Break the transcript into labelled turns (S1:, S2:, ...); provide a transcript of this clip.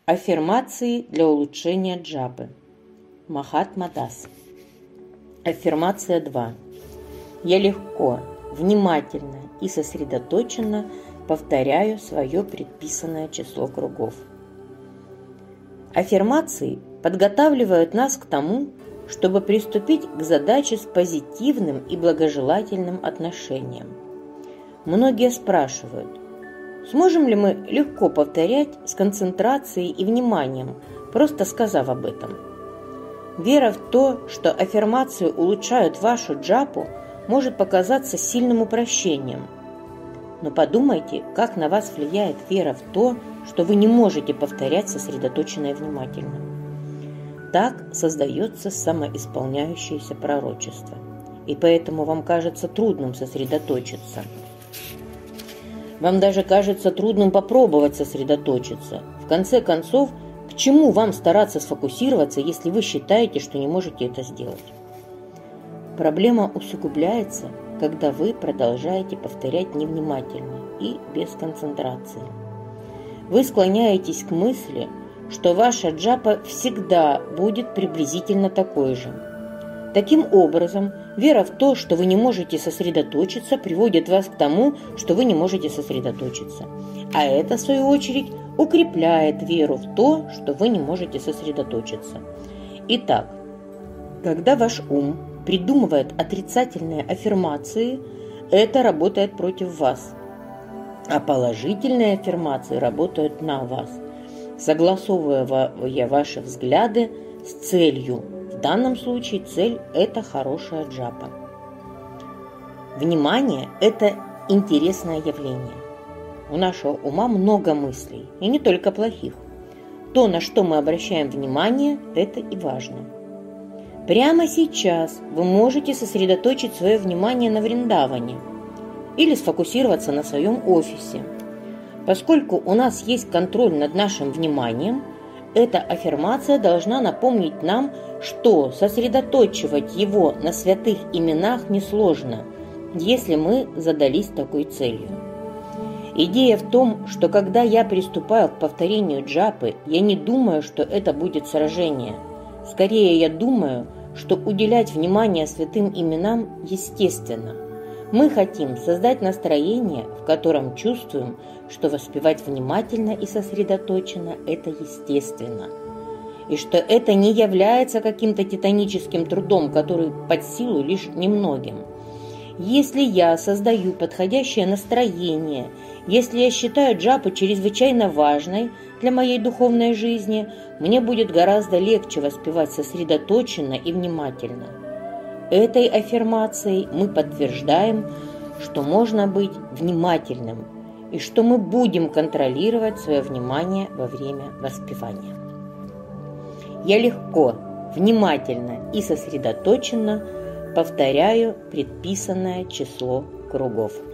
S1: Аффирмации для улучшения джапы. Махатма Дас. Аффирмация 2. Я легко, внимательно и сосредоточенно повторяю свое предписанное число кругов. Аффирмации подготавливают нас к тому, чтобы приступить к задаче с позитивным и благожелательным отношением. Многие спрашивают, сможем ли мы легко повторять с концентрацией и вниманием, просто сказав об этом? Вера в то, что аффирмации улучшают вашу джапу, может показаться сильным упрощением. Но подумайте, как на вас влияет вера в то, что вы не можете повторять сосредоточенно и внимательно. Так создается самоисполняющееся пророчество, и поэтому вам кажется трудным сосредоточиться. Вам даже кажется трудным попробовать сосредоточиться. В конце концов, к чему вам стараться сфокусироваться, если вы считаете, что не можете это сделать? Проблема усугубляется, когда вы продолжаете повторять невнимательно и без концентрации. Вы склоняетесь к мысли, что ваша джапа всегда будет приблизительно такой же. Таким образом, вера в то, что вы не можете сосредоточиться, приводит вас к тому, что вы не можете сосредоточиться. А это, в свою очередь, укрепляет веру в то, что вы не можете сосредоточиться. Итак, когда ваш ум придумывает отрицательные аффирмации, это работает против вас, а положительные аффирмации работают на вас, согласовывая ваши взгляды с целью. В данном случае цель – это хорошая джапа. Внимание – это интересное явление. У нашего ума много мыслей, и не только плохих. То, на что мы обращаем внимание, это и важно. Прямо сейчас вы можете сосредоточить свое внимание на Вриндаване или сфокусироваться на своем офисе. Поскольку у нас есть контроль над нашим вниманием, эта аффирмация должна напомнить нам, что сосредоточивать его на святых именах несложно, если мы задались такой целью. Идея в том, что когда я приступаю к повторению джапы, я не думаю, что это будет сражение. Скорее, я думаю, что уделять внимание святым именам естественно. Мы хотим создать настроение, в котором чувствуем, что воспевать внимательно и сосредоточенно – это естественно. И что это не является каким-то титаническим трудом, который под силу лишь немногим. Если я создаю подходящее настроение, если я считаю джапу чрезвычайно важной для моей духовной жизни, мне будет гораздо легче воспевать сосредоточенно и внимательно. Этой аффирмацией мы подтверждаем, что можно быть внимательным и что мы будем контролировать свое внимание во время воспевания. Я легко, внимательно и сосредоточенно повторяю предписанное число кругов.